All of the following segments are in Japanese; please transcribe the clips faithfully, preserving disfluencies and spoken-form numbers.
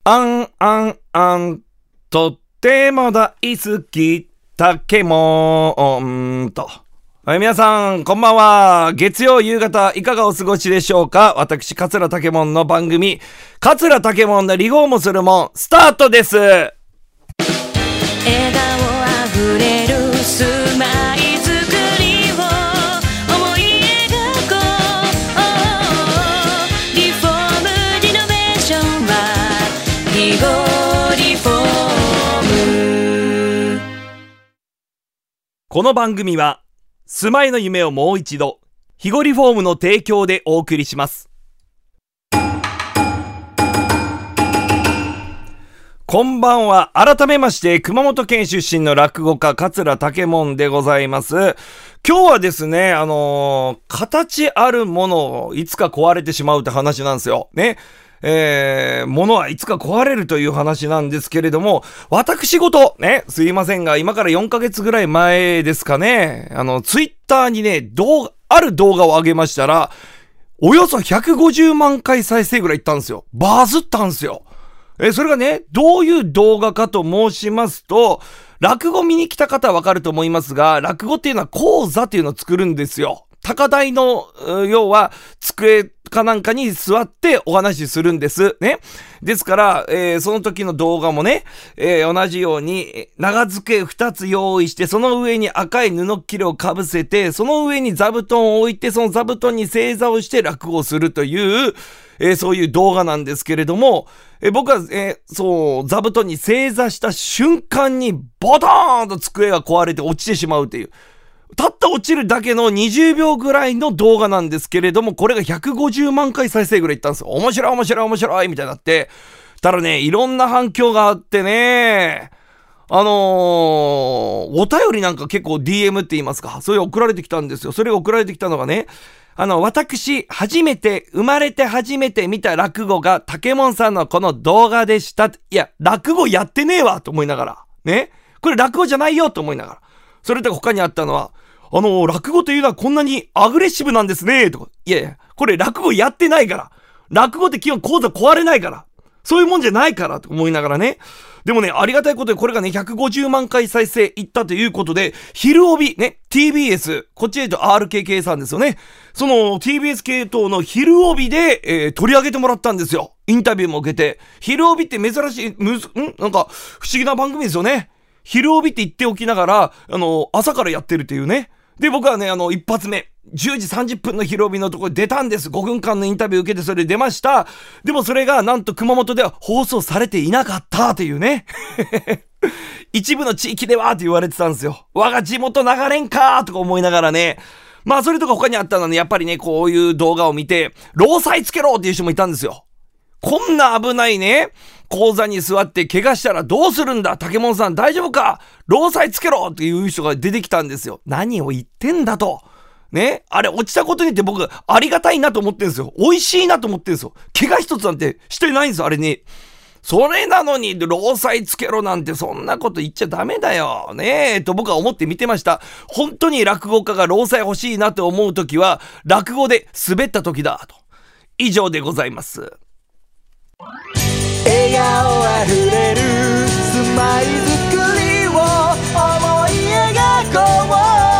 あんあんあん、とっても大好き、竹もんと。はい、皆さん、こんばんは。月曜夕方、いかがお過ごしでしょうか。私、桂竹門の番組、桂竹門でリフォームするもん、スタートです。笑顔あふれるスマイル作りを思い描こう。リフォームリノベーションはリゴリフォーム。 この番組は住まいの夢をもう一度、ヒゴリフォームの提供でお送りします。こんばんは。改めまして、熊本県出身の落語家、桂竹門でございます。今日はですね、あのー、形あるものをいつか壊れてしまうって話なんですよ。ね。えー、物はいつか壊れるという話なんですけれども、私事、ね、すいませんが、今からよんかげつぐらい前ですかね、あの、ツイッターにね、動画、ある動画を上げましたら、およそひゃくごじゅうまんかい再生ぐらいいったんですよ。バズったんですよ。え、それがね、どういう動画かと申しますと、落語見に来た方はわかると思いますが、落語っていうのは講座っていうのを作るんですよ。高台の、要は、机かなんかに座ってお話しするんです。ね。ですから、えー、その時の動画もね、えー、同じように、長机二つ用意して、その上に赤い布っきれをかぶせて、その上に座布団を置いて、その座布団に正座をして落語をするという、えー、そういう動画なんですけれども、えー、僕は、えー、そう、座布団に正座した瞬間に、ボトーンと机が壊れて落ちてしまうという、たった落ちるだけのにじゅうびょうぐらいの動画なんですけれども、これがひゃくごじゅうまんかい再生ぐらいいったんですよ。面白い面白い面白いみたいになって、ただね、いろんな反響があってね、あのー、お便りなんか結構 ディーエム って言いますか、それ送られてきたんですよ。それが送られてきたのがね、あの、私、初めて、生まれて初めて見た落語が、竹門さんのこの動画でした。いや、落語やってねえわと思いながら。ね。これ落語じゃないよと思いながら。それと他にあったのは、あの、落語というのはこんなにアグレッシブなんですね、とか。いやいや、これ落語やってないから。落語って基本講座壊れないから。そういうもんじゃないから、と思いながらね。でもね、ありがたいことでこれがね、ひゃくごじゅうまんかい再生いったということで、昼帯、ね、ティービーエス、こっちで言うと アールケーケー さんですよね。その ティービーエス 系統の昼帯で、えー、取り上げてもらったんですよ。インタビューも受けて。昼帯って珍しい、むず、んなんか、不思議な番組ですよね。昼帯って言っておきながら、あの、朝からやってるっていうね。で、僕はね、あの、一発目、じゅうじさんじゅっぷんの昼帯のところに出たんです。ごふんかんのインタビュー受けてそれで出ました。でもそれが、なんと熊本では放送されていなかったっていうね。一部の地域ではって言われてたんですよ。我が地元流れんかーとか思いながらね。まあ、それとか他にあったのに、やっぱりね、こういう動画を見て、労災つけろっていう人もいたんですよ。こんな危ないね、講座に座って怪我したらどうするんだ、竹門さん大丈夫か、労災つけろっていう人が出てきたんですよ。何を言ってんだと。ね。あれ落ちたことによって僕ありがたいなと思ってるんですよ。美味しいなと思ってるんですよ。怪我一つなんてしてないんですよ、あれね。それなのに労災つけろなんてそんなこと言っちゃダメだよ。ねえ、と僕は思って見てました。本当に落語家が労災欲しいなと思うときは、落語で滑ったときだと。以上でございます。 笑顔あふれるスマイル作りを思い描こう。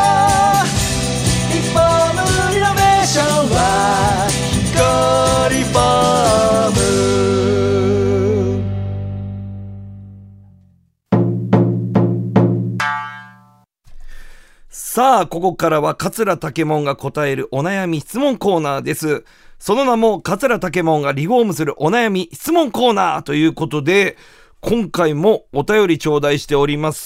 リフォームリノベーションはヒゴリフォーム。 さあ、ここからは桂竹門が答えるお悩み質問コーナーです。その名も、桂竹門がリフォームするお悩み質問コーナーということで、今回もお便り頂戴しております。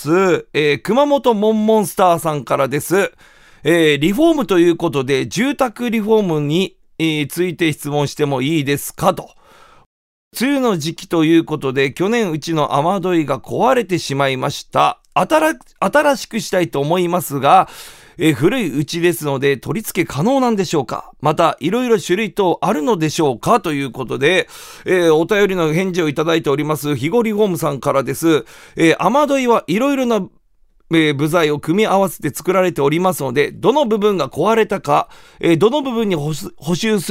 えー、熊本モンモンスターさんからです。えー、リフォームということで、住宅リフォームに、えー、ついて質問してもいいですかと。梅雨の時期ということで、去年うちの雨どいが壊れてしまいました。新、新しくしたいと思いますが、えー、古い家ですので取り付け可能なんでしょうか。またいろいろ種類等あるのでしょうかということで、えー、お便りの返事をいただいておりますヒゴリフォームさんからです。えー、雨どいはいろいろな、えー、部材を組み合わせて作られておりますので、どの部分が壊れたか、えー、どの部分に補修する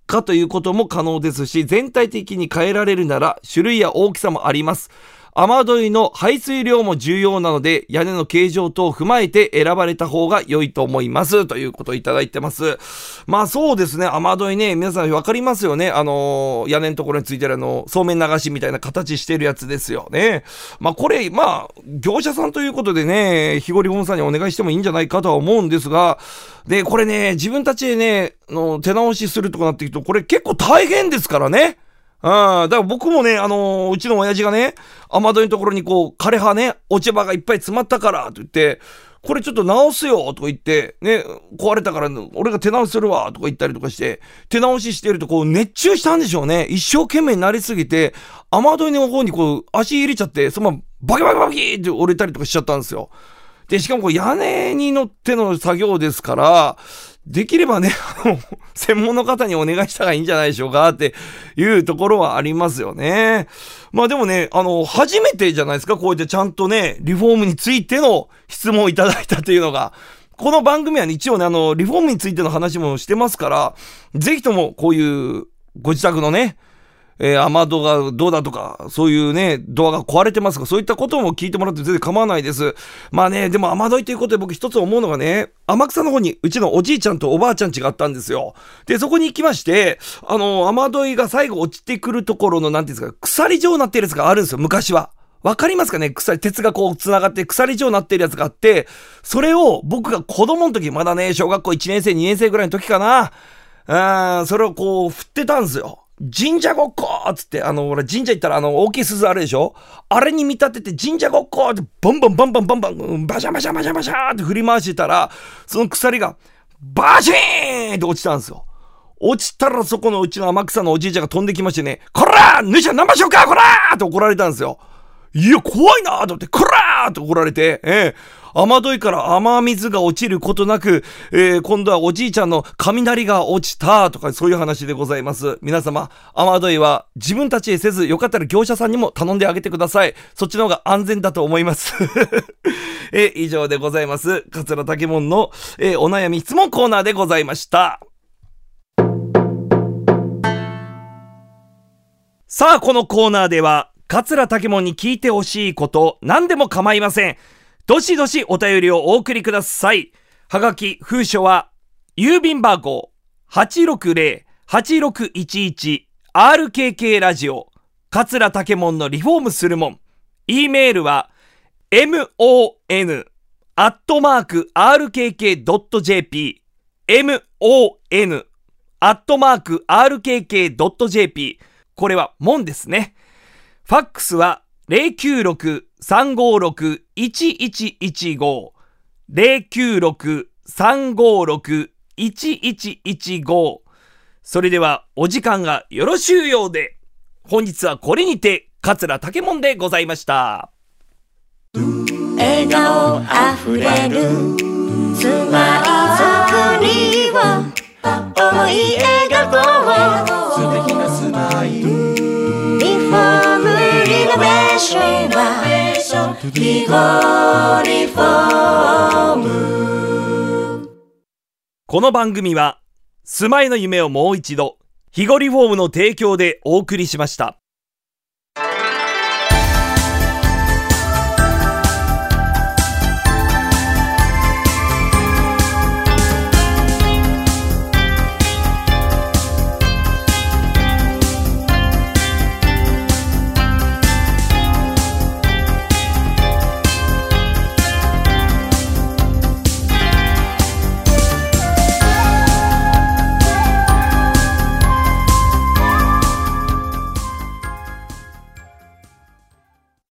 化ということも可能ですし、全体的に変えられるなら種類や大きさもあります。雨どいの排水量も重要なので、屋根の形状等を踏まえて選ばれた方が良いと思います。ということをいただいてます。まあそうですね、雨どいね、皆さんわかりますよね。あのー、屋根のところについてるあの、そうめん流しみたいな形してるやつですよね。まあこれ、まあ、業者さんということでね、日頃本さんにお願いしてもいいんじゃないかとは思うんですが、で、これね、自分たちでね、の手直しするとかなっていくと、これ結構大変ですからね。ああ、だから僕もね、あのー、うちの親父がね、雨どいのところにこう、枯れ葉ね、落ち葉がいっぱい詰まったから、と言って、これちょっと直すよ、とか言って、ね、壊れたから、俺が手直しするわ、とか言ったりとかして、手直ししてるとこう、熱中したんでしょうね。一生懸命になりすぎて、雨どいの方にこう、足入れちゃって、そのままバキバキバキって折れたりとかしちゃったんですよ。で、しかもこう、屋根に乗っての作業ですから、できればね、あの、専門の方にお願いした方がいいんじゃないでしょうかっていうところはありますよね。まあでもね、あの、初めてじゃないですか、こうやってちゃんとね、リフォームについての質問をいただいたというのが。この番組は、ね、一応ね、あの、リフォームについての話もしてますから、ぜひともこういうご自宅のね、えー、雨戸がどうだとか、そういうね、ドアが壊れてますとか、そういったことも聞いてもらって全然構わないです。まあね、でも雨どいということで僕一つ思うのがね、天草の方にうちのおじいちゃんとおばあちゃん家があったんですよ。で、そこに行きまして、あの、雨どいが最後落ちてくるところの、なんていうんですか、鎖状になってるやつがあるんですよ、昔は。わかりますかね、鎖、鉄がこう繋がって鎖状になってるやつがあって、それを僕が子供の時、まだね、小学校いちねん生、にねん生ぐらいの時かな、あー、それをこう振ってたんですよ。神社ごっこーっつって、あの、ほら、神社行ったらあの、大きい鈴あるでしょ？あれに見立てて神社ごっこーって、バンバンバンバンバンバン、バシャバシャバシャバシャーって振り回してたら、その鎖が、バシーンって落ちたんですよ。落ちたらそこのうちの天草のおじいちゃんが飛んできましてね、こらーぬしゃ何場所かこらーって怒られたんですよ。いや、怖いなーと思って、こらーって怒られて、ええ雨どいから雨水が落ちることなく、えー、今度はおじいちゃんの雷が落ちたとかそういう話でございます。皆様、雨どいは自分たちでせず、よかったら業者さんにも頼んであげてください。そっちの方が安全だと思います。えー、以上でございます。桂武門の、えー、お悩み質問コーナーでございました。さあ、このコーナーでは、桂武門に聞いてほしいこと、何でも構いません。どしどしお便りをお送りください。はがき、封書は、郵便番号 はちろくぜろ はちろくいちいち アールケーケー ラジオ、桂武門のリフォームするもん。E メールは、mon アットマーク アールケーケードットジェーピー、mon アットマーク アールケーケードットジェーピー、これはもんですね。ファックスは ゼロきゅうろく さんごろく いちいちいちご ゼロきゅうろく さんごろく いちいちいちご。それではお時間がよろしゅうようで、本日はこれにて桂武門でございました。 笑顔あふれるスマイル作りを思い描こう、素敵なスマイルリフォームリノベーションはリゴリフォーム。 この番組は住まいの夢をもう一度、ヒゴリフォームの提供でお送りしました。